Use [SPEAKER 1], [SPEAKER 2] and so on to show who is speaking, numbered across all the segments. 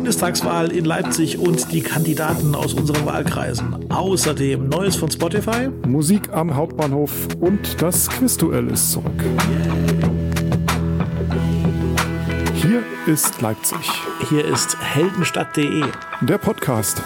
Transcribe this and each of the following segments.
[SPEAKER 1] Bundestagswahl in Leipzig und die Kandidaten aus unseren Wahlkreisen. Außerdem Neues von Spotify.
[SPEAKER 2] Musik am Hauptbahnhof und das Quizduell ist zurück. Hier ist Leipzig.
[SPEAKER 1] Hier ist heldenstadt.de.
[SPEAKER 2] Der Podcast.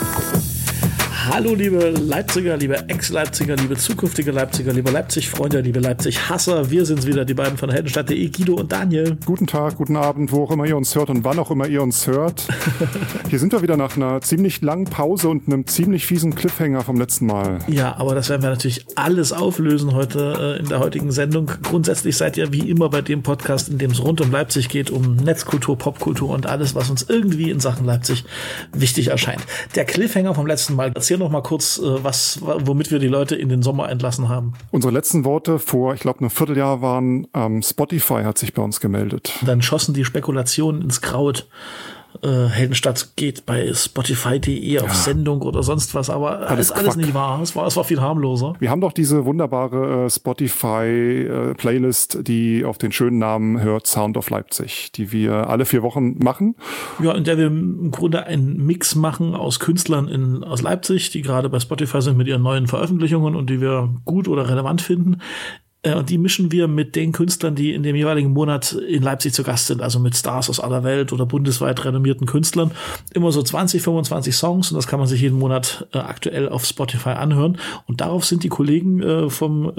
[SPEAKER 1] Hallo liebe Leipziger, liebe Ex-Leipziger, liebe zukünftige Leipziger, liebe Leipzig-Freunde, liebe Leipzig-Hasser. Wir sind's wieder, die beiden von heldenstadt.de, Guido und Daniel.
[SPEAKER 2] Guten Tag, guten Abend, wo auch immer ihr uns hört und wann auch immer ihr uns hört. Hier sind wir wieder nach einer ziemlich langen Pause und einem ziemlich fiesen Cliffhanger vom letzten Mal.
[SPEAKER 1] Ja, aber das werden wir natürlich alles auflösen heute in der heutigen Sendung. Grundsätzlich seid ihr wie immer bei dem Podcast, in dem es rund um Leipzig geht, um Netzkultur, Popkultur und alles, was uns irgendwie in Sachen Leipzig wichtig erscheint. Der Cliffhanger vom letzten Mal. Erzähl noch mal kurz, womit wir die Leute in den Sommer entlassen haben.
[SPEAKER 2] Unsere letzten Worte vor, ich glaube, einem Vierteljahr waren, Spotify hat sich bei uns gemeldet.
[SPEAKER 1] Dann schossen die Spekulationen ins Kraut. Heldenstadt geht bei Spotify.de auf Sendung oder sonst was, aber alles nicht wahr. Es war viel harmloser.
[SPEAKER 2] Wir haben doch diese wunderbare Spotify-Playlist, die auf den schönen Namen hört, Sound of Leipzig, die wir alle 4 Wochen machen. Ja,
[SPEAKER 1] in der wir im Grunde einen Mix machen aus Künstlern aus Leipzig, die gerade bei Spotify sind mit ihren neuen Veröffentlichungen und die wir gut oder relevant finden. Und die mischen wir mit den Künstlern, die in dem jeweiligen Monat in Leipzig zu Gast sind, also mit Stars aus aller Welt oder bundesweit renommierten Künstlern. Immer so 20, 25 Songs und das kann man sich jeden Monat aktuell auf Spotify anhören. Und darauf sind die Kollegen vom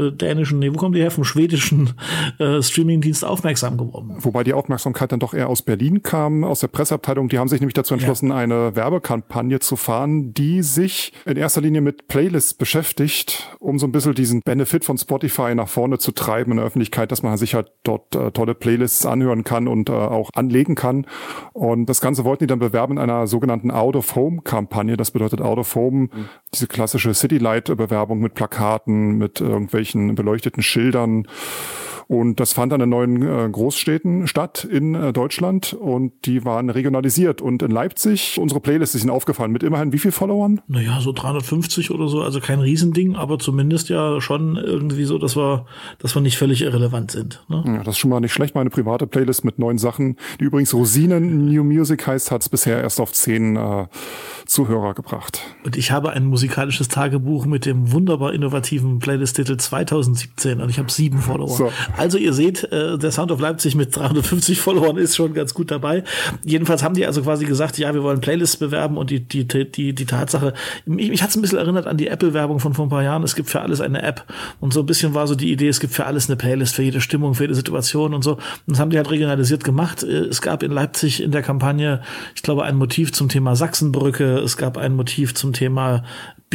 [SPEAKER 1] vom schwedischen Streamingdienst aufmerksam geworden.
[SPEAKER 2] Wobei die Aufmerksamkeit dann doch eher aus Berlin kam, aus der Presseabteilung. Die haben sich nämlich dazu entschlossen, eine Werbekampagne zu fahren, die sich in erster Linie mit Playlists beschäftigt, um so ein bisschen diesen Benefit von Spotify nach vorne zu treiben in der Öffentlichkeit, dass man sich halt dort tolle Playlists anhören kann und auch anlegen kann. Und das Ganze wollten die dann bewerben in einer sogenannten Out-of-Home-Kampagne. Das bedeutet Out-of-Home, diese klassische City-Light-Bewerbung mit Plakaten, mit irgendwelchen beleuchteten Schildern. Und das fand dann in 9 Großstädten statt in Deutschland und die waren regionalisiert. Und in Leipzig, unsere Playlists sind aufgefallen mit immerhin wie viel Followern?
[SPEAKER 1] Naja, so 350 oder so, also kein Riesending, aber zumindest ja schon irgendwie so, dass wir nicht völlig irrelevant sind. Ne?
[SPEAKER 2] Ja, das ist schon mal nicht schlecht. Meine private Playlist mit 9 Sachen, die übrigens Rosinen New Music heißt, hat es bisher erst auf 10 Zuhörer gebracht.
[SPEAKER 1] Und ich habe ein musikalisches Tagebuch mit dem wunderbar innovativen Playlist-Titel 2017 und ich habe 7 Follower. So. Also ihr seht, der Sound of Leipzig mit 350 Followern ist schon ganz gut dabei. Jedenfalls haben die also quasi gesagt, ja, wir wollen Playlists bewerben und die Tatsache, mich hat es ein bisschen erinnert an die Apple-Werbung von vor ein paar Jahren. Es gibt für alles eine App und so ein bisschen war so die Idee, es gibt für alles eine Playlist, für jede Stimmung, für jede Situation und so. Und das haben die halt regionalisiert gemacht. Es gab in Leipzig in der Kampagne, ich glaube, ein Motiv zum Thema Sachsenbrücke. Es gab ein Motiv zum Thema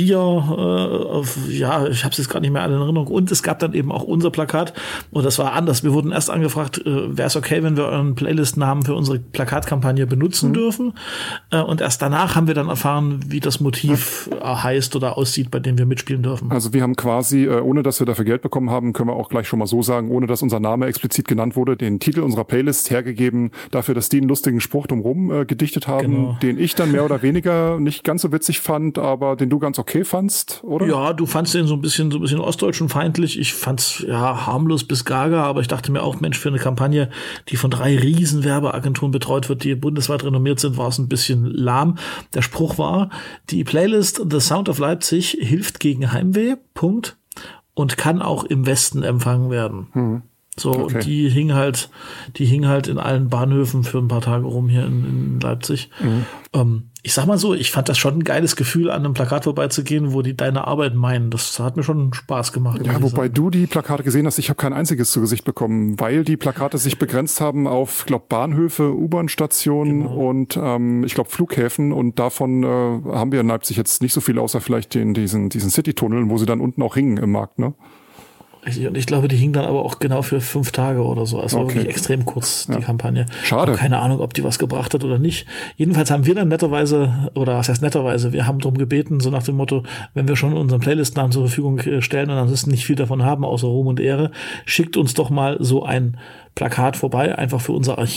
[SPEAKER 1] Bier, ich habe es jetzt gerade nicht mehr alle in Erinnerung. Und es gab dann eben auch unser Plakat. Und das war anders. Wir wurden erst angefragt, wäre es okay, wenn wir euren Playlist-Namen für unsere Plakatkampagne benutzen dürfen. Und erst danach haben wir dann erfahren, wie das Motiv heißt oder aussieht, bei dem wir mitspielen dürfen.
[SPEAKER 2] Also wir haben quasi, ohne dass wir dafür Geld bekommen haben, können wir auch gleich schon mal so sagen, ohne dass unser Name explizit genannt wurde, den Titel unserer Playlist hergegeben, dafür, dass die einen lustigen Spruch drumherum gedichtet haben, den ich dann mehr oder weniger nicht ganz so witzig fand, aber den du ganz okay fandst, oder?
[SPEAKER 1] Ja, du fandst den so ein bisschen ostdeutschen feindlich. Ich fand's harmlos bis gaga, aber ich dachte mir auch, Mensch, für eine Kampagne, die von 3 riesen Werbeagenturen betreut wird, die bundesweit renommiert sind, war es ein bisschen lahm. Der Spruch war, die Playlist The Sound of Leipzig hilft gegen Heimweh, Punkt, und kann auch im Westen empfangen werden. So, okay. Und die hing halt in allen Bahnhöfen für ein paar Tage rum hier in Leipzig. Ich sag mal so, ich fand das schon ein geiles Gefühl, an einem Plakat vorbeizugehen, wo die deine Arbeit meinen. Das hat mir schon Spaß gemacht.
[SPEAKER 2] Ja, wobei du die Plakate gesehen hast, ich habe kein einziges zu Gesicht bekommen, weil die Plakate sich begrenzt haben auf, ich glaube, Bahnhöfe, U-Bahn-Stationen und ich glaube Flughäfen. Und davon haben wir in Leipzig jetzt nicht so viel, außer vielleicht diesen City-Tunnel, wo sie dann unten auch hingen im Markt, ne?
[SPEAKER 1] Und ich glaube, die hing dann aber auch genau für 5 Tage oder so. Also war wirklich extrem kurz, die Kampagne.
[SPEAKER 2] Schade.
[SPEAKER 1] Keine Ahnung, ob die was gebracht hat oder nicht. Jedenfalls haben wir dann netterweise, oder was heißt netterweise, wir haben darum gebeten, so nach dem Motto, wenn wir schon unseren Playlist-Namen zur Verfügung stellen und ansonsten nicht viel davon haben, außer Ruhm und Ehre, schickt uns doch mal so ein Plakat vorbei, einfach für unser Archiv.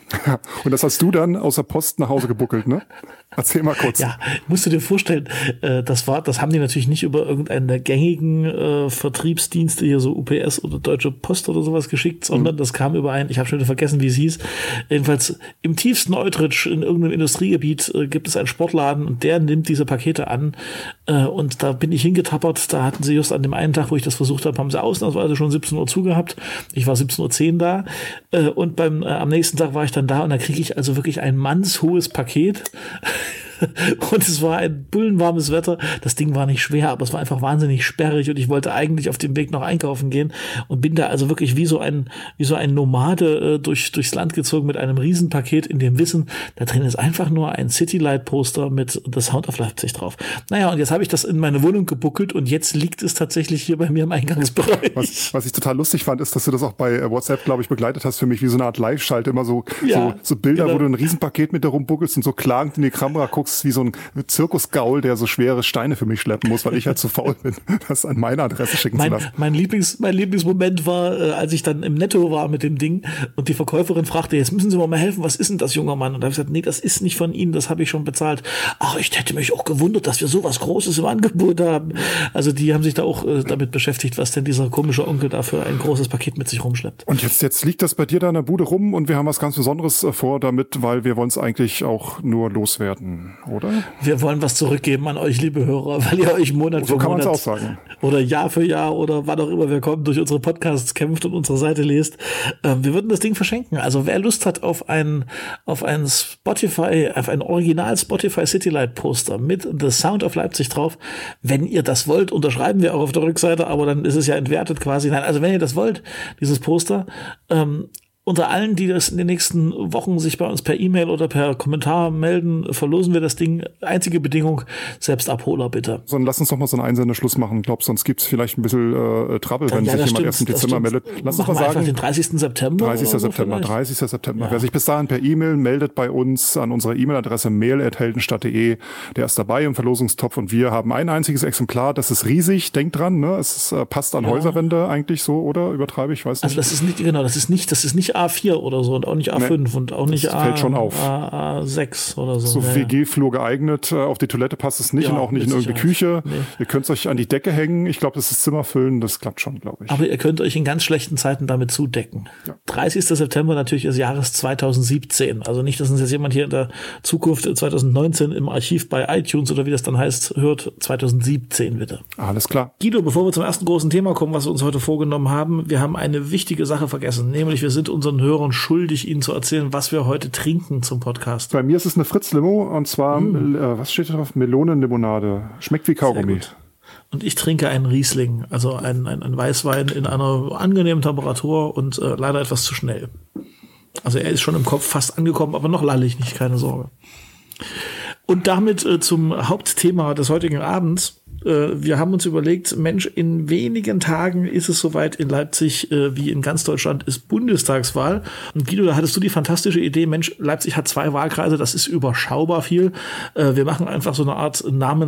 [SPEAKER 2] Ja, und das hast du dann aus der Post nach Hause gebuckelt, ne? Erzähl mal kurz.
[SPEAKER 1] Ja, musst du dir vorstellen, das haben die natürlich nicht über irgendeinen der gängigen Vertriebsdienste, hier so UPS oder Deutsche Post oder sowas geschickt, sondern das kam über ich habe schon wieder vergessen, wie es hieß. Jedenfalls im tiefsten Eutrich in irgendeinem Industriegebiet gibt es einen Sportladen und der nimmt diese Pakete an. Und da bin ich hingetappert. Da hatten sie just an dem einen Tag, wo ich das versucht habe, haben sie ausnahmsweise schon 17 Uhr zugehabt. Ich war 17:10 Uhr da. Und am nächsten Tag war ich dann da und da kriege ich also wirklich ein mannshohes Paket. Und es war ein bullenwarmes Wetter. Das Ding war nicht schwer, aber es war einfach wahnsinnig sperrig und ich wollte eigentlich auf dem Weg noch einkaufen gehen und bin da also wirklich wie so ein Nomade durchs Land gezogen mit einem Riesenpaket in dem Wissen, da drin ist einfach nur ein Citylight-Poster mit The Sound of Leipzig drauf. Naja, und jetzt habe ich das in meine Wohnung gebuckelt und jetzt liegt es tatsächlich hier bei mir im Eingangsbereich.
[SPEAKER 2] Was ich total lustig fand, ist, dass du das auch bei WhatsApp, glaube ich, begleitet hast für mich, wie so eine Art Live-Schalte, immer so Bilder, genau, wo du ein Riesenpaket mit da rumbuckelst und so klagend in die Kamera guckst, wie so ein Zirkusgaul, der so schwere Steine für mich schleppen muss, weil ich halt zu faul bin, das an meine Adresse schicken zu lassen.
[SPEAKER 1] Mein Lieblingsmoment war, als ich dann im Netto war mit dem Ding und die Verkäuferin fragte, jetzt müssen Sie mir mal helfen, was ist denn das, junger Mann? Und da habe ich gesagt, nee, das ist nicht von Ihnen, das habe ich schon bezahlt. Ach, ich hätte mich auch gewundert, dass wir sowas Großes im Angebot haben. Also die haben sich da auch damit beschäftigt, was denn dieser komische Onkel da für ein großes Paket mit sich rumschleppt.
[SPEAKER 2] Und jetzt liegt das bei dir da in der Bude rum und wir haben was ganz Besonderes vor damit, weil wir wollen es eigentlich auch nur loswerden, oder?
[SPEAKER 1] Wir wollen was zurückgeben an euch, liebe Hörer, weil ihr euch Monat für Monat, so kann man es auch sagen, oder Jahr für Jahr oder wann auch immer wir kommen, durch unsere Podcasts kämpft und unsere Seite lest. Wir würden das Ding verschenken. Also wer Lust hat auf ein Original Spotify Citylight Poster mit The Sound of Leipzig drauf, wenn ihr das wollt, unterschreiben wir auch auf der Rückseite, aber dann ist es ja entwertet quasi. Nein, also wenn ihr das wollt, dieses Poster, unter allen, die das in den nächsten Wochen sich bei uns per E-Mail oder per Kommentar melden, verlosen wir das Ding. Einzige Bedingung, selbst Abholer bitte.
[SPEAKER 2] So, lass uns doch mal so einen Einsendeschluss machen. Glaubst sonst gibt's vielleicht ein bisschen Trouble, wenn sich jemand erst im Dezember meldet.
[SPEAKER 1] Lass uns mal sagen, den 30. September.
[SPEAKER 2] 30. September. Ja. Wer sich bis dahin per E-Mail meldet bei uns an unserer E-Mail-Adresse mail@heldenstadt.de, der ist dabei im Verlosungstopf und wir haben ein einziges Exemplar. Das ist riesig. Denkt dran, ne? Es passt an Häuserwände eigentlich so, oder? Übertreibe ich? Weiß nicht.
[SPEAKER 1] Also das ist nicht A4 oder so und auch nicht A5 und auch nicht A6 oder so.
[SPEAKER 2] So WG-Flur geeignet, auf die Toilette passt es nicht und auch nicht in irgendeine Küche. Nee. Ihr könnt es euch an die Decke hängen. Ich glaube, das ist Zimmer füllen, das klappt schon, glaube ich.
[SPEAKER 1] Aber ihr könnt euch in ganz schlechten Zeiten damit zudecken. Ja. 30. September natürlich des Jahres 2017. Also nicht, dass uns jetzt jemand hier in der Zukunft 2019 im Archiv bei iTunes oder wie das dann heißt, hört. 2017 bitte.
[SPEAKER 2] Alles klar.
[SPEAKER 1] Guido, bevor wir zum ersten großen Thema kommen, was wir uns heute vorgenommen haben, wir haben eine wichtige Sache vergessen, nämlich wir sind unseren Hörern schuldig, ihnen zu erzählen, was wir heute trinken zum Podcast.
[SPEAKER 2] Bei mir ist es eine Fritz-Limo und zwar, was steht da drauf? Melonenlimonade. Schmeckt wie Kaugummi.
[SPEAKER 1] Und ich trinke einen Riesling, also ein Weißwein in einer angenehmen Temperatur und leider etwas zu schnell. Also er ist schon im Kopf fast angekommen, aber noch lallig nicht, keine Sorge. Und damit zum Hauptthema des heutigen Abends. Wir haben uns überlegt, Mensch, in wenigen Tagen ist es soweit in Leipzig, wie in ganz Deutschland ist Bundestagswahl. Und Guido, da hattest du die fantastische Idee, Mensch, Leipzig hat 2 Wahlkreise, das ist überschaubar viel. Wir machen einfach so eine Art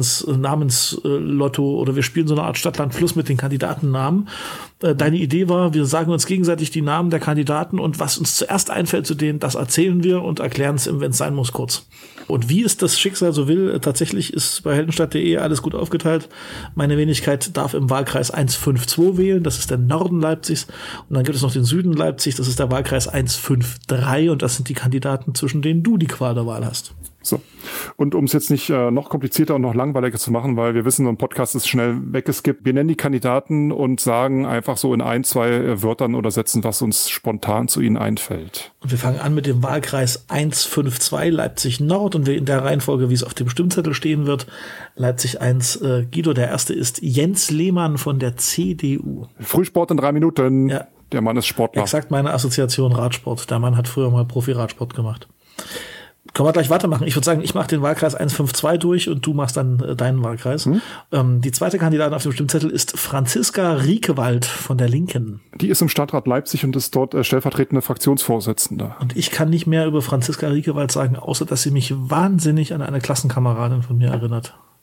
[SPEAKER 1] Namenslotto oder wir spielen so eine Art Stadt-Land-Fluss mit den Kandidatennamen. Deine Idee war, wir sagen uns gegenseitig die Namen der Kandidaten und was uns zuerst einfällt zu denen, das erzählen wir und erklären es, wenn es sein muss, kurz. Und wie es das Schicksal so will, tatsächlich ist bei heldenstadt.de alles gut aufgeteilt. Meine Wenigkeit darf im Wahlkreis 152 wählen, das ist der Norden Leipzigs. Und dann gibt es noch den Süden Leipzigs, das ist der Wahlkreis 153 und das sind die Kandidaten, zwischen denen du die Qual der Wahl hast.
[SPEAKER 2] So. Und um es jetzt nicht noch komplizierter und noch langweiliger zu machen, weil wir wissen, so ein Podcast ist schnell weggeskippt. Wir nennen die Kandidaten und sagen einfach so in 1, 2 Wörtern oder Sätzen, was uns spontan zu ihnen einfällt.
[SPEAKER 1] Und wir fangen an mit dem Wahlkreis 152 Leipzig Nord und wir in der Reihenfolge, wie es auf dem Stimmzettel stehen wird. Leipzig 1, Guido, der erste ist Jens Lehmann von der CDU.
[SPEAKER 2] Frühsport in 3 Minuten.
[SPEAKER 1] Ja.
[SPEAKER 2] Der Mann ist Sportler.
[SPEAKER 1] Exakt meine Assoziation Radsport. Der Mann hat früher mal Profi-Radsport gemacht. Können wir gleich weitermachen. Ich würde sagen, ich mache den Wahlkreis 152 durch und du machst dann deinen Wahlkreis. Die zweite Kandidatin auf dem Stimmzettel ist Franziska Riekewald von der Linken.
[SPEAKER 2] Die ist im Stadtrat Leipzig und ist dort stellvertretende Fraktionsvorsitzende.
[SPEAKER 1] Und ich kann nicht mehr über Franziska Riekewald sagen, außer dass sie mich wahnsinnig an eine Klassenkameradin von mir erinnert.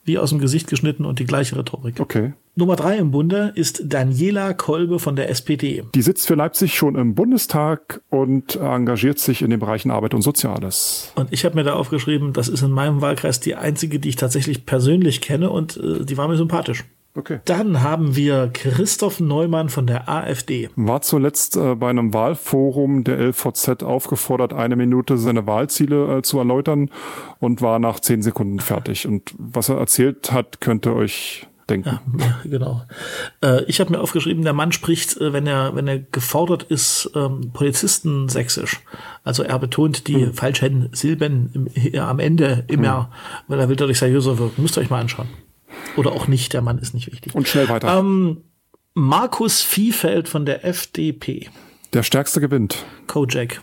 [SPEAKER 1] wie aus dem Gesicht geschnitten und die gleiche Rhetorik.
[SPEAKER 2] Okay.
[SPEAKER 1] Nummer 3 im Bunde ist Daniela Kolbe von der SPD.
[SPEAKER 2] Die sitzt für Leipzig schon im Bundestag und engagiert sich in den Bereichen Arbeit und Soziales.
[SPEAKER 1] Und ich habe mir da aufgeschrieben, das ist in meinem Wahlkreis die einzige, die ich tatsächlich persönlich kenne und die war mir sympathisch.
[SPEAKER 2] Okay.
[SPEAKER 1] Dann haben wir Christoph Neumann von der AfD.
[SPEAKER 2] War zuletzt bei einem Wahlforum der LVZ aufgefordert, 1 Minute seine Wahlziele zu erläutern und war nach 10 Sekunden fertig. Und was er erzählt hat, könnt ihr euch denken.
[SPEAKER 1] Ja, genau. Ich habe mir aufgeschrieben, der Mann spricht, wenn er gefordert ist, Polizistensächsisch. Also er betont die falschen Silben am Ende immer, weil er will dadurch seriöser wirken. Müsst ihr euch mal anschauen. Oder auch nicht, der Mann ist nicht wichtig.
[SPEAKER 2] Und schnell weiter.
[SPEAKER 1] Markus Viehfeld von der FDP.
[SPEAKER 2] Der Stärkste gewinnt.
[SPEAKER 1] Kojak.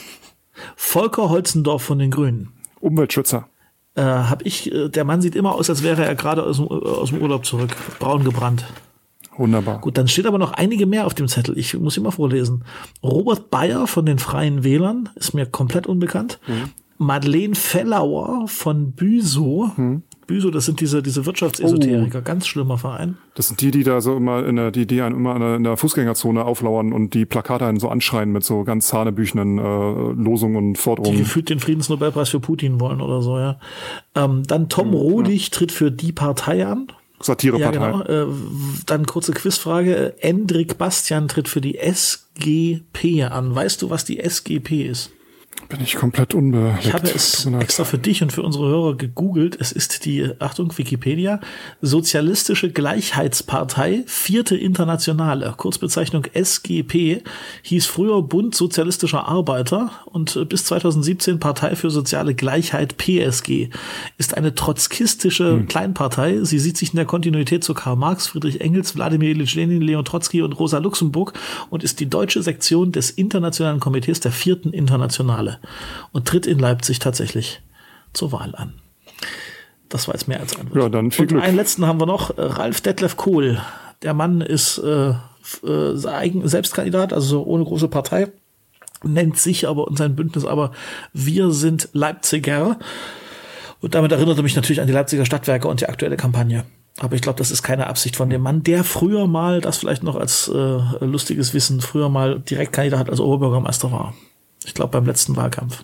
[SPEAKER 1] Volker Holzendorf von den Grünen.
[SPEAKER 2] Umweltschützer.
[SPEAKER 1] Der Mann sieht immer aus, als wäre er gerade aus dem Urlaub zurück. Braun gebrannt.
[SPEAKER 2] Wunderbar.
[SPEAKER 1] Gut, dann steht aber noch einige mehr auf dem Zettel. Ich muss ihn mal vorlesen. Robert Bayer von den Freien Wählern, ist mir komplett unbekannt. Madeleine Fellauer von Büsow. Büsow, das sind diese Wirtschaftsesoteriker, ganz schlimmer Verein.
[SPEAKER 2] Das sind die da so immer die einen immer in der Fußgängerzone auflauern und die Plakate einen so anschreien mit so ganz hanebüchenen Losungen und Forderungen.
[SPEAKER 1] Die gefühlt den Friedensnobelpreis für Putin wollen oder so, ja. Dann Tom Rodig tritt für die Partei an.
[SPEAKER 2] Satirepartei.
[SPEAKER 1] Ja, genau. Dann kurze Quizfrage. Endrik Bastian tritt für die SGP an. Weißt du, was die SGP ist?
[SPEAKER 2] Bin ich komplett unbeleckt.
[SPEAKER 1] Ich habe es extra für dich und für unsere Hörer gegoogelt. Es ist die, Achtung, Wikipedia, Sozialistische Gleichheitspartei, 4. Internationale. Kurzbezeichnung SGP, hieß früher Bund Sozialistischer Arbeiter und bis 2017 Partei für soziale Gleichheit PSG. Ist eine trotzkistische Kleinpartei. Sie sieht sich in der Kontinuität zu Karl Marx, Friedrich Engels, Wladimir Ilyich Lenin, Leon Trotzki und Rosa Luxemburg und ist die deutsche Sektion des Internationalen Komitees der 4. Internationale. Und tritt in Leipzig tatsächlich zur Wahl an. Das war jetzt mehr als ein Wort.
[SPEAKER 2] Ja, dann viel Glück.
[SPEAKER 1] Und einen letzten haben wir noch, Ralf Detlef Kohl. Der Mann ist Selbstkandidat, also so ohne große Partei, nennt sich aber und sein Bündnis aber Wir sind Leipziger. Und damit erinnert er mich natürlich an die Leipziger Stadtwerke und die aktuelle Kampagne. Aber ich glaube, das ist keine Absicht von dem Mann, der früher mal, das vielleicht noch als lustiges Wissen, früher mal Direktkandidat als Oberbürgermeister war. Ich glaube, beim letzten Wahlkampf.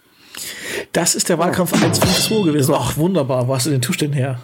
[SPEAKER 1] Das ist der Wahlkampf 152 gewesen. Ach, wunderbar. Wo hast du den Tusch denn her?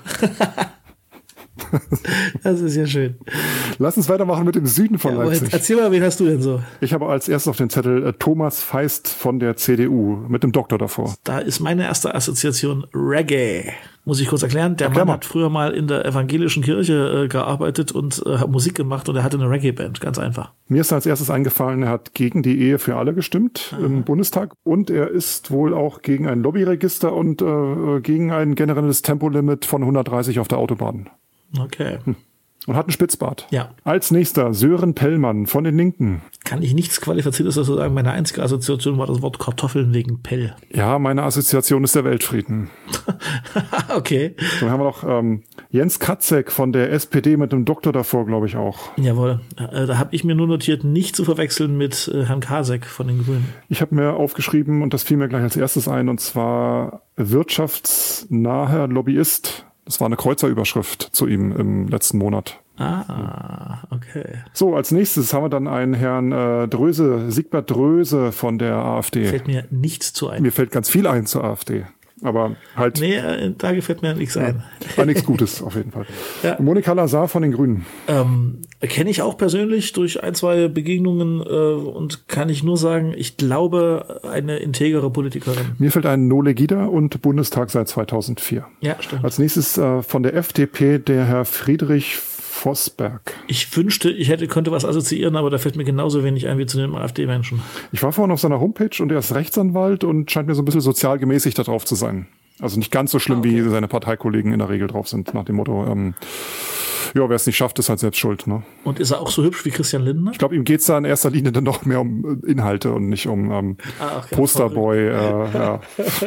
[SPEAKER 1] Das ist ja schön.
[SPEAKER 2] Lass uns weitermachen mit dem Süden von Leipzig.
[SPEAKER 1] Erzähl mal, wen hast du denn so?
[SPEAKER 2] Ich habe als erstes auf den Zettel Thomas Feist von der CDU mit dem Doktor davor.
[SPEAKER 1] Da ist meine erste Assoziation Reggae. Muss ich kurz erklären. Der Mann hat früher mal in der evangelischen Kirche gearbeitet und hat Musik gemacht und er hatte eine Reggae-Band. Ganz einfach.
[SPEAKER 2] Mir ist als erstes eingefallen, er hat gegen die Ehe für alle gestimmt im Bundestag und er ist wohl auch gegen ein Lobbyregister und gegen ein generelles Tempolimit von 130 auf der Autobahn.
[SPEAKER 1] Okay.
[SPEAKER 2] Und hat einen Spitzbart.
[SPEAKER 1] Ja.
[SPEAKER 2] Als nächster Sören Pellmann von den Linken.
[SPEAKER 1] Kann ich nichts Qualifiziertes dazu sagen. Meine einzige Assoziation war das Wort Kartoffeln wegen Pell.
[SPEAKER 2] Ja, meine Assoziation ist der Weltfrieden.
[SPEAKER 1] Okay.
[SPEAKER 2] Dann haben wir noch Jens Katzek von der SPD mit dem Doktor davor, glaube ich auch.
[SPEAKER 1] Jawohl. Da habe ich mir nur notiert, nicht zu verwechseln mit Herrn Kasek von den Grünen.
[SPEAKER 2] Ich habe mir aufgeschrieben, und das fiel mir gleich als erstes ein, und zwar wirtschaftsnaher Lobbyist. Das war eine Kreuzerüberschrift zu ihm im letzten Monat.
[SPEAKER 1] Ah, okay.
[SPEAKER 2] So, als nächstes haben wir dann einen Herrn Siegbert Dröse von der AfD.
[SPEAKER 1] Fällt mir nichts zu ein.
[SPEAKER 2] Mir fällt ganz viel ein zur AfD. Aber halt.
[SPEAKER 1] Nee, da gefällt mir nichts ein.
[SPEAKER 2] War nichts Gutes, auf jeden Fall.
[SPEAKER 1] Ja.
[SPEAKER 2] Monika Lazar von den Grünen.
[SPEAKER 1] Kenne ich auch persönlich durch ein, zwei Begegnungen und kann ich nur sagen, ich glaube, eine integere Politikerin.
[SPEAKER 2] Mir fällt ein Nole Gida und Bundestag seit 2004.
[SPEAKER 1] Ja, stimmt.
[SPEAKER 2] Als nächstes von der FDP der Herr Friedrich Vosberg.
[SPEAKER 1] Ich wünschte, ich könnte was assoziieren, aber da fällt mir genauso wenig ein wie zu den AfD-Menschen.
[SPEAKER 2] Ich war vorhin auf seiner Homepage und er ist Rechtsanwalt und scheint mir so ein bisschen sozial gemäßigt da drauf zu sein. Also nicht ganz so schlimm, wie seine Parteikollegen in der Regel drauf sind, nach dem Motto, wer es nicht schafft, ist halt selbst schuld. Ne?
[SPEAKER 1] Und ist er auch so hübsch wie Christian Lindner?
[SPEAKER 2] Ich glaube, ihm geht's da in erster Linie dann noch mehr um Inhalte und nicht um Posterboy. Ja.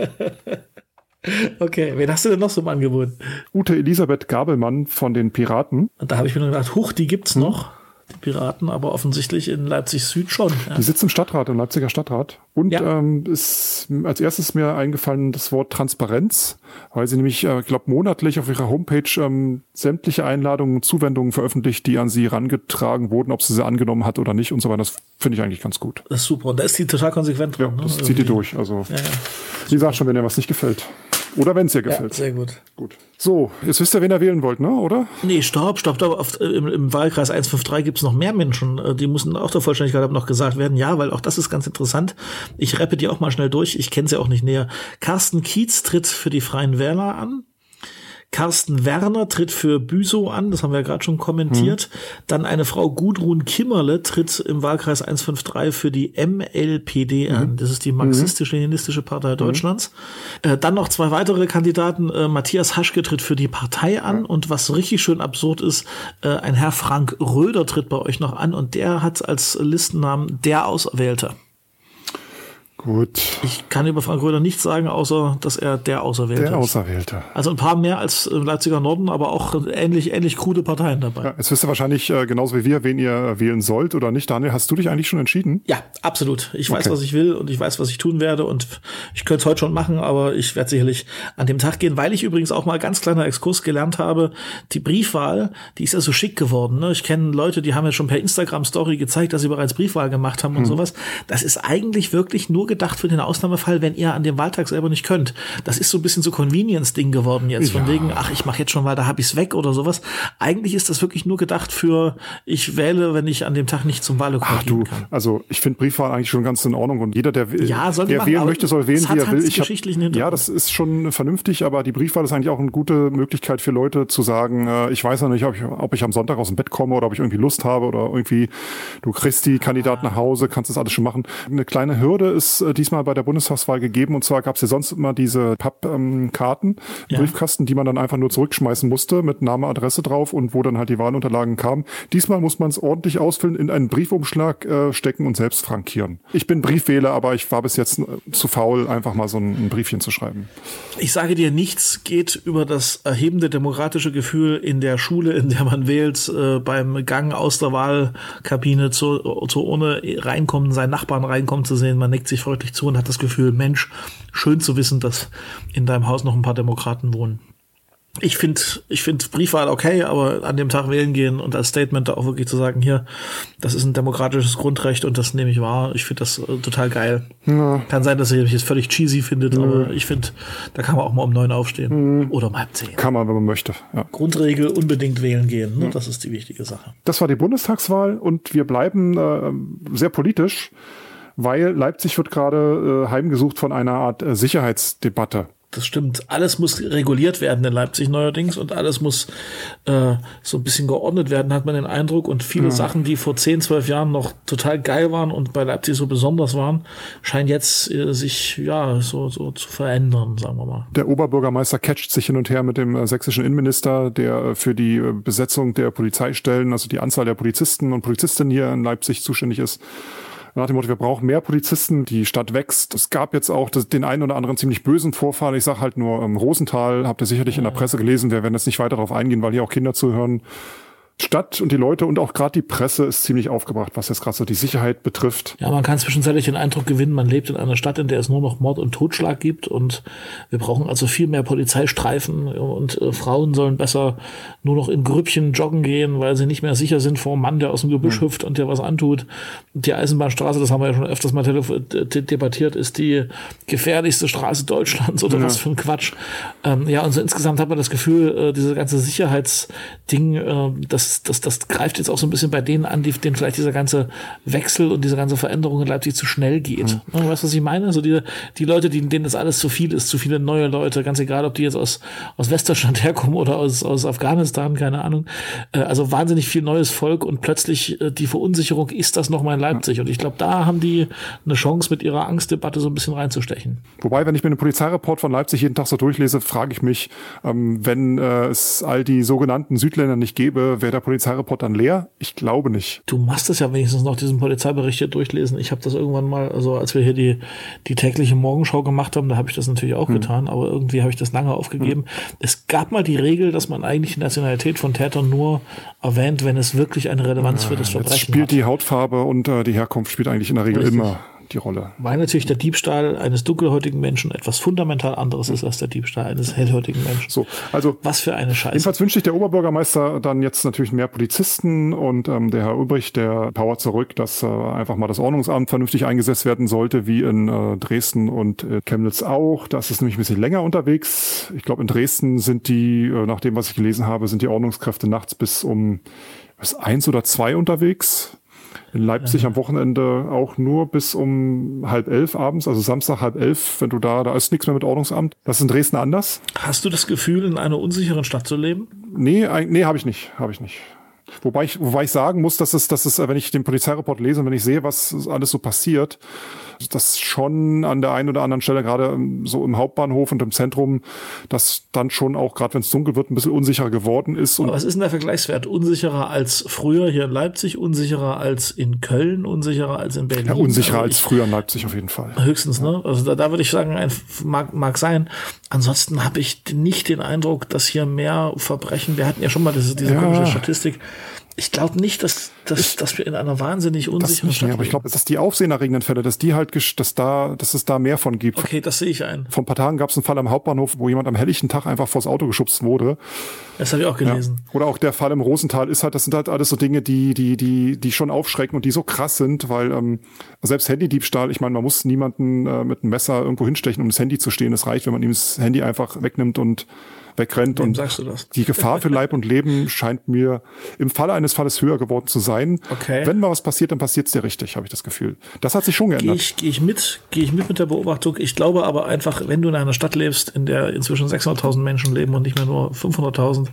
[SPEAKER 1] Okay, wen hast du denn noch so im Angebot?
[SPEAKER 2] Ute Elisabeth Gabelmann von den Piraten.
[SPEAKER 1] Und da habe ich mir nur gedacht, die gibt's noch. die Piraten, aber offensichtlich in Leipzig Süd schon. Ja.
[SPEAKER 2] Die sitzen im Stadtrat, im Leipziger Stadtrat. Und
[SPEAKER 1] Ja.
[SPEAKER 2] ist als erstes mir eingefallen das Wort Transparenz, weil sie nämlich, ich glaube, monatlich auf ihrer Homepage sämtliche Einladungen und Zuwendungen veröffentlicht, die an sie herangetragen wurden, ob sie angenommen hat oder nicht und so weiter. Das finde ich eigentlich ganz gut.
[SPEAKER 1] Das ist super. Und da ist die total konsequent drin.
[SPEAKER 2] Ja, das zieht die durch. Also,
[SPEAKER 1] Ja.
[SPEAKER 2] sie sagt schon, wenn ihr was nicht gefällt. Oder wenn es ihr gefällt.
[SPEAKER 1] Ja, sehr gut.
[SPEAKER 2] Gut. So, jetzt wisst ihr, wen ihr wählen wollt, ne? Oder?
[SPEAKER 1] Nee, stopp. Im Wahlkreis 153 gibt's noch mehr Menschen. Die müssen auch der Vollständigkeit noch gesagt werden. Ja, weil auch das ist ganz interessant. Ich rappe die auch mal schnell durch. Ich kenne sie auch nicht näher. Carsten Kietz tritt für die Freien Wähler an. Carsten Werner tritt für Büsow an, das haben wir ja gerade schon kommentiert. Dann eine Frau Gudrun Kimmerle tritt im Wahlkreis 153 für die MLPD an. Das ist die Marxistisch-Leninistische Partei Deutschlands. Dann noch 2 weitere Kandidaten. Matthias Haschke tritt für die Partei an. Und was richtig schön absurd ist, ein Herr Frank Röder tritt bei euch noch an. Und der hat als Listennamen der Auserwählte.
[SPEAKER 2] Gut.
[SPEAKER 1] Ich kann über Frank Röder nichts sagen, außer dass er der Auserwählte ist.
[SPEAKER 2] Der Auserwählte.
[SPEAKER 1] Also ein paar mehr als im Leipziger Norden, aber auch ähnlich krude Parteien dabei.
[SPEAKER 2] Ja, jetzt wisst ihr wahrscheinlich genauso wie wir, wen ihr wählen sollt oder nicht. Daniel, hast du dich eigentlich schon entschieden?
[SPEAKER 1] Ja, absolut. Ich weiß, was ich will und ich weiß, was ich tun werde und ich könnte es heute schon machen, aber ich werde sicherlich an dem Tag gehen, weil ich übrigens auch mal ganz kleiner Exkurs gelernt habe, die Briefwahl, die ist ja so schick geworden. Ne? Ich kenne Leute, die haben ja schon per Instagram-Story gezeigt, dass sie bereits Briefwahl gemacht haben und sowas. Das ist eigentlich wirklich nur gedacht für den Ausnahmefall, wenn ihr an dem Wahltag selber nicht könnt. Das ist so ein bisschen so Convenience-Ding geworden jetzt, von wegen, ach, ich mache jetzt schon mal, da hab ich's weg oder sowas. Eigentlich ist das wirklich nur gedacht für, ich wähle, wenn ich an dem Tag nicht zum Wahllokal gehen kann.
[SPEAKER 2] Also ich finde Briefwahl eigentlich schon ganz in Ordnung und jeder, der wählen möchte, soll wählen, wie er will. Ja, das ist schon vernünftig, aber die Briefwahl ist eigentlich auch eine gute Möglichkeit für Leute zu sagen, ich weiß ja nicht, ob ich am Sonntag aus dem Bett komme oder ob ich irgendwie Lust habe oder irgendwie, du kriegst die Kandidat nach Hause, kannst das alles schon machen. Eine kleine Hürde ist diesmal bei der Bundestagswahl gegeben und zwar gab es ja sonst immer diese Pappkarten, Briefkasten, die man dann einfach nur zurückschmeißen musste mit Name, Adresse drauf und wo dann halt die Wahlunterlagen kamen. Diesmal muss man es ordentlich ausfüllen, in einen Briefumschlag stecken und selbst frankieren. Ich bin Briefwähler, aber ich war bis jetzt zu faul, einfach mal so ein Briefchen zu schreiben.
[SPEAKER 1] Ich sage dir, nichts geht über das erhebende demokratische Gefühl in der Schule, in der man wählt, beim Gang aus der Wahlkabine zur Urne reinkommen, seinen Nachbarn reinkommen zu sehen. Man nickt sich freundlich zu und hat das Gefühl, Mensch, schön zu wissen, dass in deinem Haus noch ein paar Demokraten wohnen. Ich finde Briefwahl okay, aber an dem Tag wählen gehen und als Statement da auch wirklich zu sagen, hier, das ist ein demokratisches Grundrecht und das nehme ich wahr. Ich finde das total geil. Ja. Kann sein, dass ihr mich jetzt völlig cheesy findet, aber ich finde, da kann man auch mal um 9 aufstehen. Oder um 9:30.
[SPEAKER 2] Kann man, wenn man möchte. Ja.
[SPEAKER 1] Grundregel, unbedingt wählen gehen. Ne? Das ist die wichtige Sache.
[SPEAKER 2] Das war die Bundestagswahl und wir bleiben sehr politisch, weil Leipzig wird gerade heimgesucht von einer Art Sicherheitsdebatte.
[SPEAKER 1] Das stimmt. Alles muss reguliert werden in Leipzig neuerdings und alles muss so ein bisschen geordnet werden, hat man den Eindruck. Und viele Sachen, die vor 10, 12 Jahren noch total geil waren und bei Leipzig so besonders waren, scheinen jetzt sich so zu verändern, sagen wir mal.
[SPEAKER 2] Der Oberbürgermeister catcht sich hin und her mit dem sächsischen Innenminister, der für die Besetzung der Polizeistellen, also die Anzahl der Polizisten und Polizistinnen hier in Leipzig zuständig ist. Nach dem Motto, wir brauchen mehr Polizisten, die Stadt wächst. Es gab jetzt auch den einen oder anderen ziemlich bösen Vorfall. Ich sage halt nur Rosenthal, habt ihr sicherlich in der Presse gelesen. Wir werden jetzt nicht weiter darauf eingehen, weil hier auch Kinder zuhören. Stadt und die Leute und auch gerade die Presse ist ziemlich aufgebracht, was jetzt gerade so die Sicherheit betrifft.
[SPEAKER 1] Ja, man kann zwischenzeitlich den Eindruck gewinnen, man lebt in einer Stadt, in der es nur noch Mord und Totschlag gibt und wir brauchen also viel mehr Polizeistreifen und Frauen sollen besser nur noch in Grüppchen joggen gehen, weil sie nicht mehr sicher sind vor einem Mann, der aus dem Gebüsch hüpft und der was antut. Die Eisenbahnstraße, das haben wir ja schon öfters mal debattiert, ist die gefährlichste Straße Deutschlands oder was für ein Quatsch. Und so insgesamt hat man das Gefühl, diese ganze Sicherheitsding, das greift jetzt auch so ein bisschen bei denen an, denen vielleicht dieser ganze Wechsel und diese ganze Veränderung in Leipzig zu schnell geht. Weißt du, was ich meine? Also die Leute, denen das alles zu viel ist, zu viele neue Leute, ganz egal, ob die jetzt aus Westdeutschland herkommen oder aus Afghanistan, keine Ahnung. Also wahnsinnig viel neues Volk und plötzlich die Verunsicherung, ist das noch mal in Leipzig? Und ich glaube, da haben die eine Chance, mit ihrer Angstdebatte so ein bisschen reinzustechen.
[SPEAKER 2] Wobei, wenn ich mir den Polizeireport von Leipzig jeden Tag so durchlese, frage ich mich, wenn es all die sogenannten Südländer nicht gäbe, wäre der Polizeireport dann leer? Ich glaube nicht.
[SPEAKER 1] Du machst es ja wenigstens noch, diesen Polizeibericht hier durchlesen. Ich habe das irgendwann mal, also als wir hier die tägliche Morgenschau gemacht haben, da habe ich das natürlich auch getan, aber irgendwie habe ich das lange aufgegeben. Es gab mal die Regel, dass man eigentlich die Nationalität von Tätern nur erwähnt, wenn es wirklich eine Relevanz für das Verbrechen
[SPEAKER 2] hat. Spielt die Hautfarbe und die Herkunft spielt eigentlich in der Regel immer die Rolle.
[SPEAKER 1] Weil natürlich der Diebstahl eines dunkelhäutigen Menschen etwas fundamental anderes ist als der Diebstahl eines hellhäutigen Menschen.
[SPEAKER 2] So, also
[SPEAKER 1] was für eine Scheiße.
[SPEAKER 2] Jedenfalls wünscht sich der Oberbürgermeister dann jetzt natürlich mehr Polizisten und der Herr Ulbricht, der powert zurück, dass einfach mal das Ordnungsamt vernünftig eingesetzt werden sollte, wie in Dresden und Chemnitz auch. Das ist nämlich ein bisschen länger unterwegs. Ich glaube, in Dresden sind die, nach dem, was ich gelesen habe, sind die Ordnungskräfte nachts bis um 1 oder 2 unterwegs. In Leipzig am Wochenende auch nur bis um 10:30 abends, also Samstag 10:30, wenn du da ist nichts mehr mit Ordnungsamt. Das ist in Dresden anders.
[SPEAKER 1] Hast du das Gefühl, in einer unsicheren Stadt zu leben?
[SPEAKER 2] Nee, habe ich nicht. Wobei ich sagen muss, dass es, wenn ich den Polizeireport lese und wenn ich sehe, was alles so passiert, dass schon an der einen oder anderen Stelle, gerade so im Hauptbahnhof und im Zentrum, dass dann schon auch, gerade wenn es dunkel wird, ein bisschen unsicherer geworden ist.
[SPEAKER 1] Aber was ist denn der Vergleichswert? Unsicherer als früher hier in Leipzig, unsicherer als in Köln, unsicherer als in Berlin?
[SPEAKER 2] Ja, unsicherer als früher in Leipzig auf jeden Fall.
[SPEAKER 1] Höchstens, ne? Also da würde ich sagen, mag sein. Ansonsten habe ich nicht den Eindruck, dass hier mehr Verbrechen, wir hatten ja schon mal diese komische Statistik. Ich glaube nicht, dass wir in einer wahnsinnig unsicheren Stadt leben.
[SPEAKER 2] Aber ich glaube, dass die aufsehenerregenden Fälle, dass es da mehr von gibt.
[SPEAKER 1] Okay, das sehe ich ein.
[SPEAKER 2] Vor ein paar Tagen gab es einen Fall am Hauptbahnhof, wo jemand am helllichten Tag einfach vors Auto geschubst wurde.
[SPEAKER 1] Das habe ich auch gelesen.
[SPEAKER 2] Ja. Oder auch der Fall im Rosental das sind halt alles so Dinge, die schon aufschrecken und die so krass sind, weil selbst Handydiebstahl, ich meine, man muss niemanden mit einem Messer irgendwo hinstechen, um das Handy zu stehlen. Es reicht, wenn man ihm das Handy einfach wegnimmt und wegrennt.
[SPEAKER 1] Wem
[SPEAKER 2] und
[SPEAKER 1] sagst du das?
[SPEAKER 2] Die Gefahr für Leib und Leben scheint mir im Falle eines Falles höher geworden zu sein.
[SPEAKER 1] Okay.
[SPEAKER 2] Wenn mal was passiert, dann passiert es dir richtig, habe ich das Gefühl. Das hat sich schon geändert.
[SPEAKER 1] Gehe ich mit der Beobachtung. Ich glaube aber einfach, wenn du in einer Stadt lebst, in der inzwischen 600.000 Menschen leben und nicht mehr nur 500.000,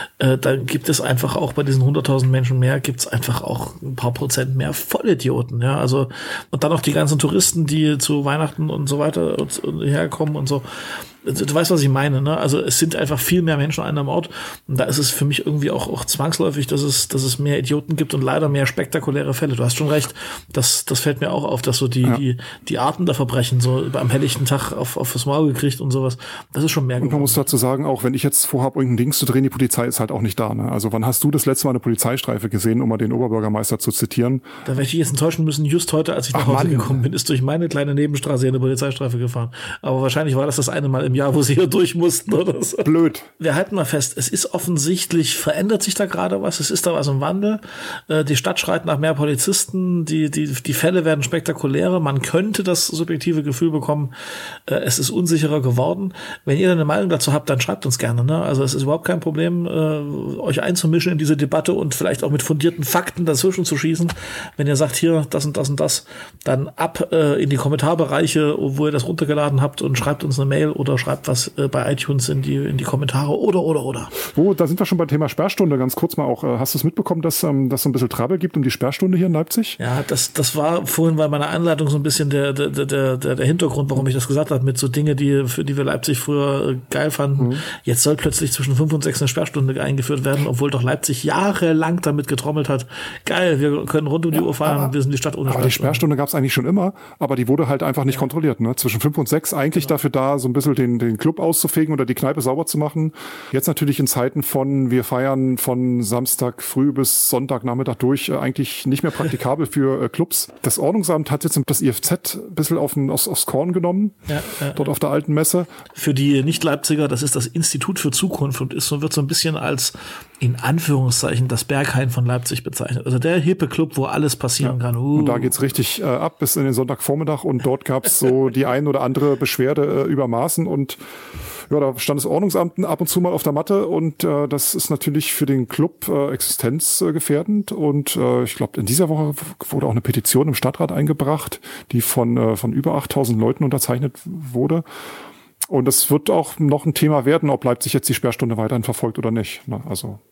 [SPEAKER 1] dann gibt es einfach auch bei diesen 100.000 Menschen mehr, gibt es einfach auch ein paar Prozent mehr Vollidioten. Ja, also, und dann auch die ganzen Touristen, die zu Weihnachten und so weiter und herkommen und so. Du weißt, was ich meine, ne? Also es sind einfach viel mehr Menschen an einem Ort und da ist es für mich irgendwie auch zwangsläufig, dass es mehr Idioten gibt und leider mehr spektakuläre Fälle. Du hast schon recht, das fällt mir auch auf, dass so die Arten der Verbrechen so am helllichten Tag aufs Maul gekriegt und sowas, das ist schon mehr geworden.
[SPEAKER 2] Und man muss dazu sagen, auch wenn ich jetzt vorhabe, irgendein Dings zu drehen, die Polizei ist halt auch nicht da, ne? Also wann hast du das letzte Mal eine Polizeistreife gesehen, um mal den Oberbürgermeister zu zitieren?
[SPEAKER 1] Da werde ich jetzt enttäuschen müssen, just heute, als ich nach Hause gekommen bin, ist durch meine kleine Nebenstraße hier eine Polizeistreife gefahren. Aber wahrscheinlich war das eine Mal im Jahr, wo sie hier durch mussten oder so.
[SPEAKER 2] Blöd.
[SPEAKER 1] Wir halten mal fest, es ist offensichtlich, verändert sich da gerade was, es ist da was im Wandel. Die Stadt schreit nach mehr Polizisten, die Fälle werden spektakulärer, man könnte das subjektive Gefühl bekommen, es ist unsicherer geworden. Wenn ihr eine Meinung dazu habt, dann schreibt uns gerne, ne? Also es ist überhaupt kein Problem, euch einzumischen in diese Debatte und vielleicht auch mit fundierten Fakten dazwischen zu schießen. Wenn ihr sagt, hier, das und das und das, dann ab in die Kommentarbereiche, wo ihr das runtergeladen habt und schreibt uns eine Mail oder schreibt was bei iTunes in die Kommentare oder.
[SPEAKER 2] Da sind wir schon beim Thema Sperrstunde. Ganz kurz mal auch, hast du es mitbekommen, dass so ein bisschen Trouble gibt um die Sperrstunde hier in Leipzig?
[SPEAKER 1] Ja, das war vorhin bei meiner Einleitung so ein bisschen der Hintergrund, warum ich das gesagt habe, mit so Dinge, für die wir Leipzig früher geil fanden. Jetzt soll plötzlich zwischen 5 und 6 eine Sperrstunde eingeführt werden, obwohl doch Leipzig jahrelang damit getrommelt hat. Geil, wir können rund um die Uhr fahren, wir sind die Stadt ohne Sperrstunde.
[SPEAKER 2] Aber die Sperrstunde gab es eigentlich schon immer, aber die wurde halt einfach nicht kontrolliert. Ne? Zwischen 5 und 6 eigentlich dafür da, so ein bisschen den Club auszufegen oder die Kneipe sauber zu machen. Jetzt natürlich in Zeiten wir feiern von Samstag früh bis Sonntagnachmittag durch, eigentlich nicht mehr praktikabel für Clubs. Das Ordnungsamt hat jetzt das IFZ ein bisschen aufs Korn genommen, dort auf der alten Messe.
[SPEAKER 1] Für die Nicht-Leipziger, das ist das Institut für Zukunft und wird so ein bisschen als, in Anführungszeichen, das Berghain von Leipzig bezeichnet. Also der hippe Club, wo alles passieren kann.
[SPEAKER 2] Und da geht's richtig ab bis in den Sonntagvormittag und dort gab's so die ein oder andere Beschwerde über Maßen und ja, da stand das Ordnungsamt ab und zu mal auf der Matte und das ist natürlich für den Club existenzgefährdend und ich glaube, in dieser Woche wurde auch eine Petition im Stadtrat eingebracht, die von über 8.000 Leuten unterzeichnet wurde. Und es wird auch noch ein Thema werden, ob Leipzig jetzt die Sperrstunde weiterhin verfolgt oder nicht. Also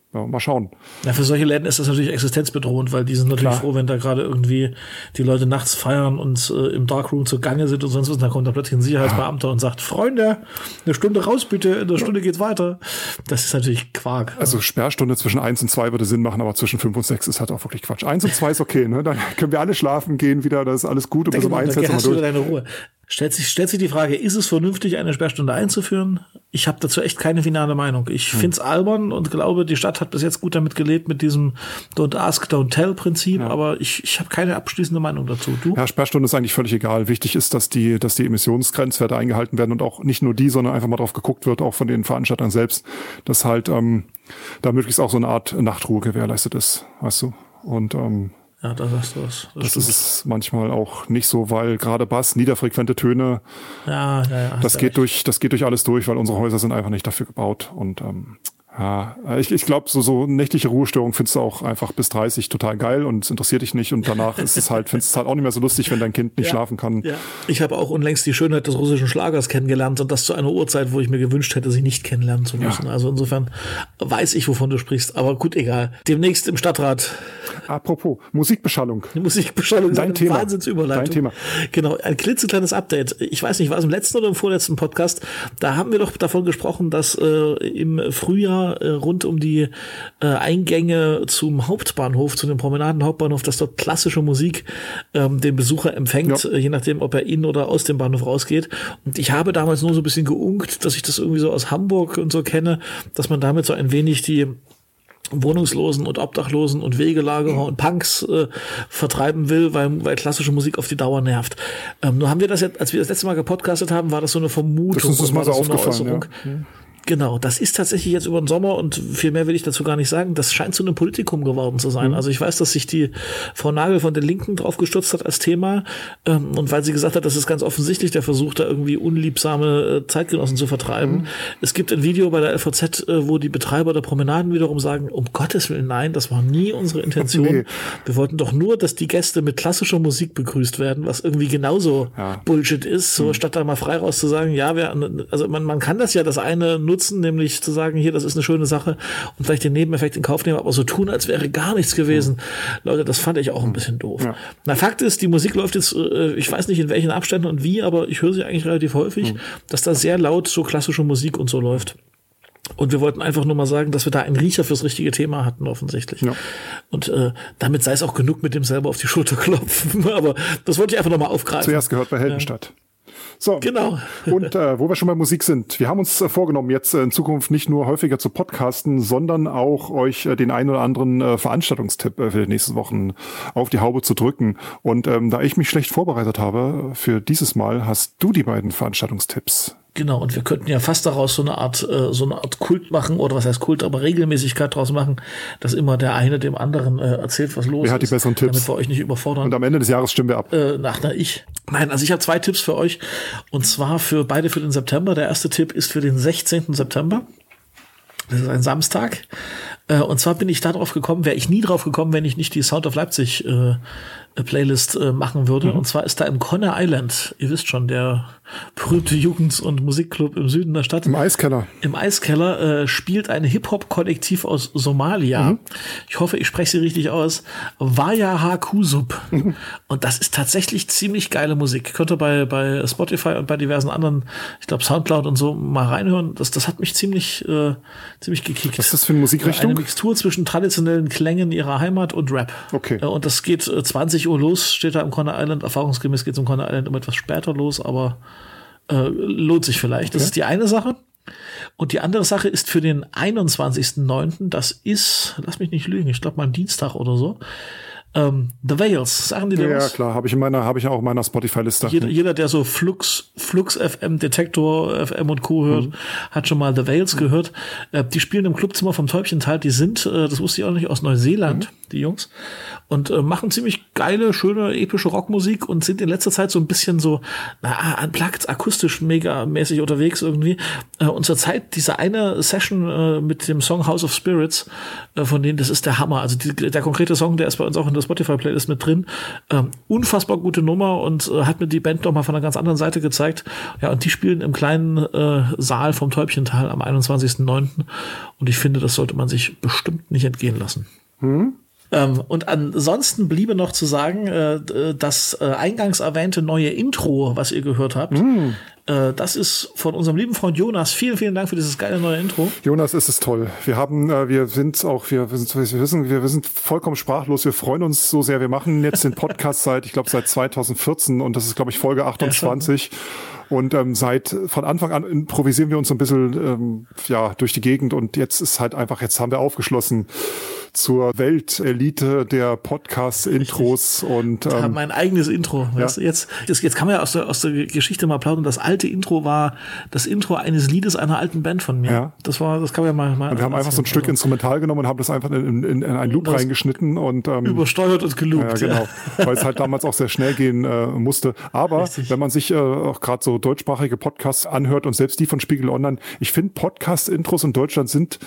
[SPEAKER 2] mal schauen.
[SPEAKER 1] Ja, für solche Läden ist das natürlich existenzbedrohend, weil die sind natürlich froh, wenn da gerade irgendwie die Leute nachts feiern und im Darkroom zugange sind und sonst was. Und dann kommt da plötzlich ein Sicherheitsbeamter und sagt, Freunde, eine Stunde raus bitte, in der Stunde geht's weiter. Das ist natürlich Quark.
[SPEAKER 2] Also Sperrstunde zwischen 1 und 2 würde Sinn machen, aber zwischen 5 und 6 ist halt auch wirklich Quatsch. 1 und 2 ist okay, ne? Dann können wir alle schlafen gehen wieder, das ist alles gut. Und bis um 1
[SPEAKER 1] hast du wieder deine Ruhe. Stellt sich die Frage, ist es vernünftig, eine Sperrstunde einzuführen? Ich habe dazu echt keine finale Meinung. Ich find's albern und glaube, die Stadt hat bis jetzt gut damit gelebt, mit diesem Don't Ask, Don't Tell Prinzip, aber ich habe keine abschließende Meinung dazu. Du?
[SPEAKER 2] Ja, Sperrstunde ist eigentlich völlig egal. Wichtig ist, dass die Emissionsgrenzwerte eingehalten werden und auch nicht nur die, sondern einfach mal drauf geguckt wird, auch von den Veranstaltern selbst, dass halt da möglichst auch so eine Art Nachtruhe gewährleistet ist, weißt du? Und
[SPEAKER 1] ja, da sagst du was.
[SPEAKER 2] Das ist manchmal auch nicht so, weil gerade Bass, niederfrequente Töne, das geht durch alles durch, weil unsere Häuser sind einfach nicht dafür gebaut. Und ich glaube, so nächtliche Ruhestörung findest du auch einfach bis 30 total geil und es interessiert dich nicht. Und danach findest du es halt auch nicht mehr so lustig, wenn dein Kind nicht schlafen kann.
[SPEAKER 1] Ja. Ich habe auch unlängst die Schönheit des russischen Schlagers kennengelernt und das zu einer Uhrzeit, wo ich mir gewünscht hätte, sie nicht kennenlernen zu müssen. Ja. Also insofern weiß ich, wovon du sprichst. Aber gut, egal. Demnächst im Stadtrat.
[SPEAKER 2] Apropos, Musikbeschallung.
[SPEAKER 1] Die Musikbeschallung ist eine Wahnsinnsüberleitung.
[SPEAKER 2] Dein Thema.
[SPEAKER 1] Genau, ein klitzekleines Update. Ich weiß nicht, war es im letzten oder im vorletzten Podcast? Da haben wir doch davon gesprochen, dass im Frühjahr rund um die Eingänge zum Hauptbahnhof, zu dem Promenadenhauptbahnhof, dass dort klassische Musik den Besucher empfängt, je nachdem, ob er in oder aus dem Bahnhof rausgeht. Und ich habe damals nur so ein bisschen geunkt, dass ich das irgendwie so aus Hamburg und so kenne, dass man damit so ein wenig die Wohnungslosen und Obdachlosen und Wegelagerer und Punks vertreiben will, weil klassische Musik auf die Dauer nervt. Nur haben wir das jetzt, als wir das letzte Mal gepodcastet haben, war das so eine Vermutung.
[SPEAKER 2] Das ist uns mal so aufgefallen,
[SPEAKER 1] Genau, das ist tatsächlich jetzt über den Sommer und viel mehr will ich dazu gar nicht sagen. Das scheint zu einem Politikum geworden zu sein. Also ich weiß, dass sich die Frau Nagel von den Linken drauf gestürzt hat als Thema und weil sie gesagt hat, das ist ganz offensichtlich der Versuch, da irgendwie unliebsame Zeitgenossen zu vertreiben. Es gibt ein Video bei der LVZ, wo die Betreiber der Promenaden wiederum sagen, um Gottes Willen, nein, das war nie unsere Intention. Nee. Wir wollten doch nur, dass die Gäste mit klassischer Musik begrüßt werden, was irgendwie genauso Bullshit ist, so statt da mal frei raus zu sagen, also man kann das ja das eine nutzen, nämlich zu sagen, hier, das ist eine schöne Sache und vielleicht den Nebeneffekt in Kauf nehmen, aber so tun, als wäre gar nichts gewesen. Leute, das fand ich auch ein bisschen doof. Ja. Na, Fakt ist, die Musik läuft jetzt, ich weiß nicht in welchen Abständen und wie, aber ich höre sie eigentlich relativ häufig, dass da sehr laut so klassische Musik und so läuft. Und wir wollten einfach nur mal sagen, dass wir da einen Riecher fürs richtige Thema hatten, offensichtlich. Ja. Und damit sei es auch genug mit dem selber auf die Schulter klopfen. Aber das wollte ich einfach nochmal aufgreifen.
[SPEAKER 2] Zuerst gehört bei Heldenstadt. So,
[SPEAKER 1] genau.
[SPEAKER 2] Und wo wir schon bei Musik sind, wir haben uns vorgenommen, jetzt in Zukunft nicht nur häufiger zu podcasten, sondern auch euch den einen oder anderen Veranstaltungstipp für die nächsten Wochen auf die Haube zu drücken. Und da ich mich schlecht vorbereitet habe für dieses Mal, hast du die beiden Veranstaltungstipps.
[SPEAKER 1] Genau, und wir könnten ja fast daraus so eine Art Kult machen, oder was heißt Kult, aber Regelmäßigkeit draus machen, dass immer der eine dem anderen erzählt, was los ist.
[SPEAKER 2] Wer hat die besseren Tipps?
[SPEAKER 1] Damit wir euch nicht überfordern.
[SPEAKER 2] Und am Ende des Jahres stimmen wir ab.
[SPEAKER 1] Ich. Nein, also ich habe 2 Tipps für euch, und zwar beide für den September. Der erste Tipp ist für den 16. September. Das ist ein Samstag. Und zwar bin ich da drauf gekommen, wäre ich nie drauf gekommen, wenn ich nicht die Sound of Leipzig Playlist machen würde. Und zwar ist da im Conner Island, ihr wisst schon, der berühmte Jugend- und Musikclub im Süden der Stadt.
[SPEAKER 2] Im Eiskeller.
[SPEAKER 1] Im Eiskeller spielt ein Hip-Hop-Kollektiv aus Somalia. Ich hoffe, ich spreche sie richtig aus. Waya Hakusub. Und das ist tatsächlich ziemlich geile Musik. Könnt ihr bei Spotify und bei diversen anderen, ich glaube Soundcloud und so, mal reinhören. Das hat mich ziemlich gekickt.
[SPEAKER 2] Was ist das für eine Musikrichtung?
[SPEAKER 1] Eine Mixtur zwischen traditionellen Klängen ihrer Heimat und Rap.
[SPEAKER 2] Okay.
[SPEAKER 1] Und das geht 20 Uhr los, steht da im Conner Island. Erfahrungsgemäß geht es im Conner Island immer etwas später los, aber lohnt sich vielleicht. Okay. Das ist die eine Sache. Und die andere Sache ist für den 21.09. Das ist, lass mich nicht lügen, ich glaube mal ein Dienstag oder so. The Wales, sagen die
[SPEAKER 2] dir was? Ja, klar, habe ich auch in meiner Spotify-Liste.
[SPEAKER 1] Jeder, der so Flux FM, Detektor FM und Co. hört, hat schon mal The Wales gehört. Die spielen im Clubzimmer vom Täubchental. Die sind, das wusste ich auch nicht, aus Neuseeland, die Jungs. Und machen ziemlich geile, schöne, epische Rockmusik und sind in letzter Zeit so ein bisschen so unplugged, akustisch mega mäßig unterwegs irgendwie. Und zur Zeit diese eine Session mit dem Song House of Spirits, von denen, das ist der Hammer. Also der konkrete Song, der ist bei uns auch in der Spotify-Playlist mit drin. Unfassbar gute Nummer und hat mir die Band noch mal von einer ganz anderen Seite gezeigt. Ja, und die spielen im kleinen Saal vom Täubchental am 21.09. Und ich finde, das sollte man sich bestimmt nicht entgehen lassen. Und ansonsten bliebe noch zu sagen, das eingangs erwähnte neue Intro, was ihr gehört habt, das ist von unserem lieben Freund Jonas. Vielen, vielen Dank für dieses geile neue Intro.
[SPEAKER 2] Jonas, ist es toll. Wir sind vollkommen sprachlos. Wir freuen uns so sehr. Wir machen jetzt den Podcast seit 2014 und das ist, glaube ich, Folge 28. Und von Anfang an improvisieren wir uns so ein bisschen durch die Gegend und jetzt haben wir aufgeschlossen zur Weltelite der Podcast-Intros und
[SPEAKER 1] ich habe mein eigenes Intro. Ja. Jetzt kann man ja aus der Geschichte mal plaudern. Das alte Intro war das Intro eines Liedes einer alten Band von mir.
[SPEAKER 2] Ja.
[SPEAKER 1] Das kann man ja mal.
[SPEAKER 2] Und wir haben einfach so ein Stück Instrumental genommen und haben das einfach in einen Loop reingeschnitten und
[SPEAKER 1] übersteuert und geloopt.
[SPEAKER 2] Ja, genau. Weil es halt damals auch sehr schnell gehen musste. Aber richtig. Wenn man sich auch gerade so deutschsprachige Podcasts anhört und selbst die von Spiegel Online, ich finde Podcast-Intros in Deutschland sind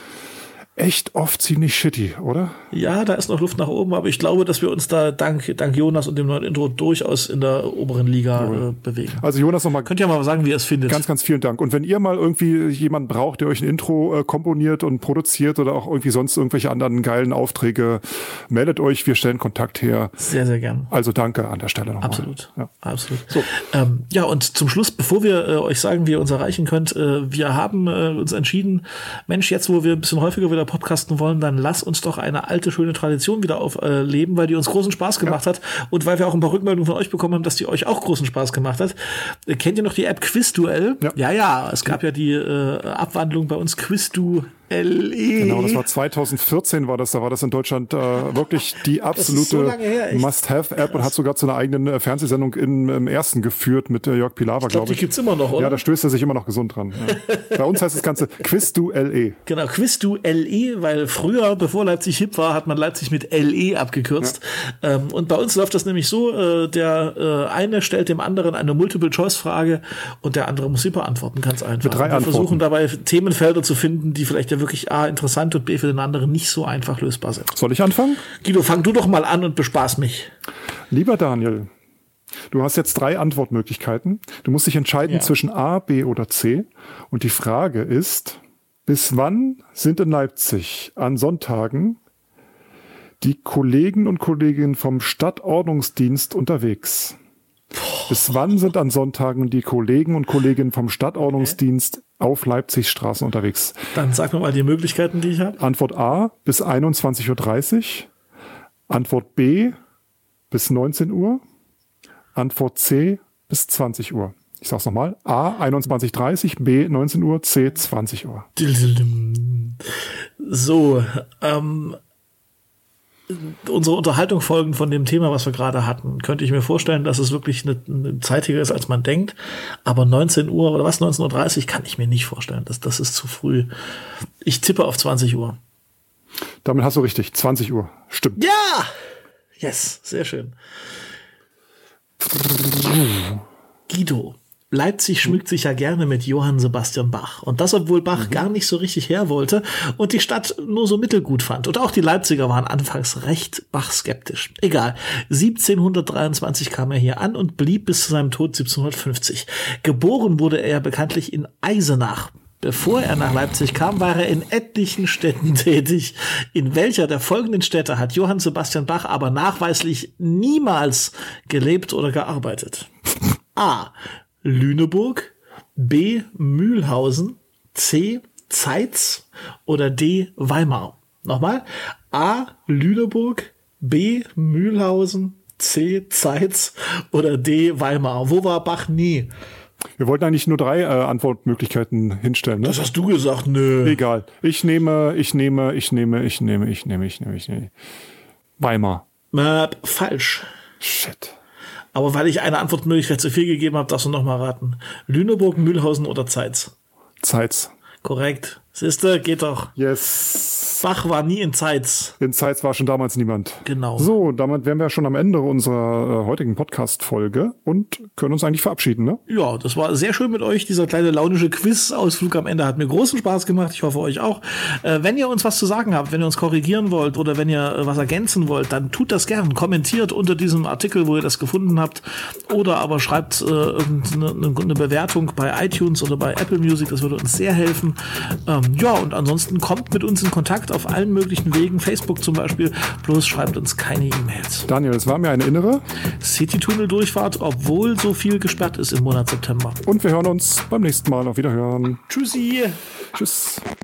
[SPEAKER 2] echt oft ziemlich shitty, oder?
[SPEAKER 1] Ja, da ist noch Luft nach oben, aber ich glaube, dass wir uns da dank Jonas und dem neuen Intro durchaus in der oberen Liga bewegen.
[SPEAKER 2] Also Jonas nochmal.
[SPEAKER 1] Könnt ihr mal sagen, wie ihr es findet.
[SPEAKER 2] Ganz, ganz vielen Dank. Und wenn ihr mal irgendwie jemanden braucht, der euch ein Intro komponiert und produziert oder auch irgendwie sonst irgendwelche anderen geilen Aufträge, meldet euch, wir stellen Kontakt her.
[SPEAKER 1] Sehr, sehr gern.
[SPEAKER 2] Also danke an der Stelle nochmal.
[SPEAKER 1] Absolut. Ja. Absolut. So. Und zum Schluss, bevor wir euch sagen, wie ihr uns erreichen könnt, wir haben uns entschieden, Mensch, jetzt wo wir ein bisschen häufiger wieder podcasten wollen, dann lass uns doch eine alte, schöne Tradition wieder aufleben, weil die uns großen Spaß gemacht hat und weil wir auch ein paar Rückmeldungen von euch bekommen haben, dass die euch auch großen Spaß gemacht hat. Kennt ihr noch die App Quizduell? Ja. Es gab ja die Abwandlung bei uns Quizduell.
[SPEAKER 2] Genau, das war 2014 da war das in Deutschland wirklich die absolute Must-Have-App und hat sogar zu einer eigenen Fernsehsendung im Ersten geführt mit Jörg Pilawa, glaube ich.
[SPEAKER 1] Die gibt's immer noch, oder?
[SPEAKER 2] Ja, da stößt er sich immer noch gesund dran. Ja. Bei uns heißt das Ganze Quizduell.
[SPEAKER 1] Genau, Quizduell, weil früher, bevor Leipzig hip war, hat man Leipzig mit LE abgekürzt. Ja. Und bei uns läuft das nämlich so, der eine stellt dem anderen eine Multiple-Choice-Frage und der andere muss sie beantworten, ganz einfach.
[SPEAKER 2] Mit 3 Antworten.
[SPEAKER 1] Wir versuchen dabei Themenfelder zu finden, die vielleicht wirklich A, interessant und B, für den anderen nicht so einfach lösbar sind.
[SPEAKER 2] Soll ich anfangen?
[SPEAKER 1] Guido, fang du doch mal an und bespaß mich.
[SPEAKER 2] Lieber Daniel, du hast jetzt 3 Antwortmöglichkeiten. Du musst dich entscheiden zwischen A, B oder C. Und die Frage ist, bis wann sind in Leipzig an Sonntagen die Kollegen und Kolleginnen vom Stadtordnungsdienst unterwegs? Bis wann sind an Sonntagen die Kollegen und Kolleginnen vom Stadtordnungsdienst auf Leipzigs Straßen unterwegs?
[SPEAKER 1] Dann sag mir mal die Möglichkeiten, die ich habe.
[SPEAKER 2] Antwort A, bis 21.30 Uhr. Antwort B, bis 19 Uhr. Antwort C, bis 20 Uhr. Ich sag's nochmal. A, 21.30 Uhr, B, 19 Uhr, C, 20 Uhr.
[SPEAKER 1] So, unsere Unterhaltung folgend von dem Thema, was wir gerade hatten, könnte ich mir vorstellen, dass es wirklich eine zeitiger ist, als man denkt. Aber 19 Uhr oder was, 19.30 Uhr kann ich mir nicht vorstellen. Das ist zu früh. Ich tippe auf 20 Uhr.
[SPEAKER 2] Damit hast du richtig. 20 Uhr. Stimmt.
[SPEAKER 1] Ja! Yes, sehr schön. Guido. Leipzig schmückt sich ja gerne mit Johann Sebastian Bach. Und das, obwohl Bach gar nicht so richtig her wollte und die Stadt nur so mittelgut fand. Und auch die Leipziger waren anfangs recht Bach-skeptisch. Egal. 1723 kam er hier an und blieb bis zu seinem Tod 1750. Geboren wurde er bekanntlich in Eisenach. Bevor er nach Leipzig kam, war er in etlichen Städten tätig. In welcher der folgenden Städte hat Johann Sebastian Bach aber nachweislich niemals gelebt oder gearbeitet? A. Lüneburg, B. Mühlhausen, C. Zeitz oder D. Weimar. Nochmal. A. Lüneburg, B. Mühlhausen, C. Zeitz oder D. Weimar. Wo war Bach nie?
[SPEAKER 2] Wir wollten eigentlich nur 3 Antwortmöglichkeiten hinstellen, ne?
[SPEAKER 1] Das hast du gesagt, nö.
[SPEAKER 2] Egal. Ich nehme. Weimar.
[SPEAKER 1] Falsch.
[SPEAKER 2] Shit.
[SPEAKER 1] Aber weil ich eine Antwortmöglichkeit zu viel gegeben habe, darfst du noch mal raten. Lüneburg, Mühlhausen oder Zeitz?
[SPEAKER 2] Zeitz.
[SPEAKER 1] Korrekt. Siehste, geht doch.
[SPEAKER 2] Yes.
[SPEAKER 1] Bach war nie in Zeitz.
[SPEAKER 2] In Zeitz war schon damals niemand.
[SPEAKER 1] Genau.
[SPEAKER 2] So, damit wären wir schon am Ende unserer heutigen Podcast-Folge und können uns eigentlich verabschieden, ne?
[SPEAKER 1] Ja, das war sehr schön mit euch. Dieser kleine launische Quiz-Ausflug am Ende hat mir großen Spaß gemacht. Ich hoffe, euch auch. Wenn ihr uns was zu sagen habt, wenn ihr uns korrigieren wollt oder wenn ihr was ergänzen wollt, dann tut das gern. Kommentiert unter diesem Artikel, wo ihr das gefunden habt. Oder aber schreibt irgendeine Bewertung bei iTunes oder bei Apple Music. Das würde uns sehr helfen. Ja, und ansonsten kommt mit uns in Kontakt auf allen möglichen Wegen. Facebook zum Beispiel. Bloß schreibt uns keine E-Mails.
[SPEAKER 2] Daniel, es war mir eine innere
[SPEAKER 1] City-Tunnel-Durchfahrt, obwohl so viel gesperrt ist im Monat September.
[SPEAKER 2] Und wir hören uns beim nächsten Mal. Auf Wiederhören.
[SPEAKER 1] Tschüssi.
[SPEAKER 2] Tschüss.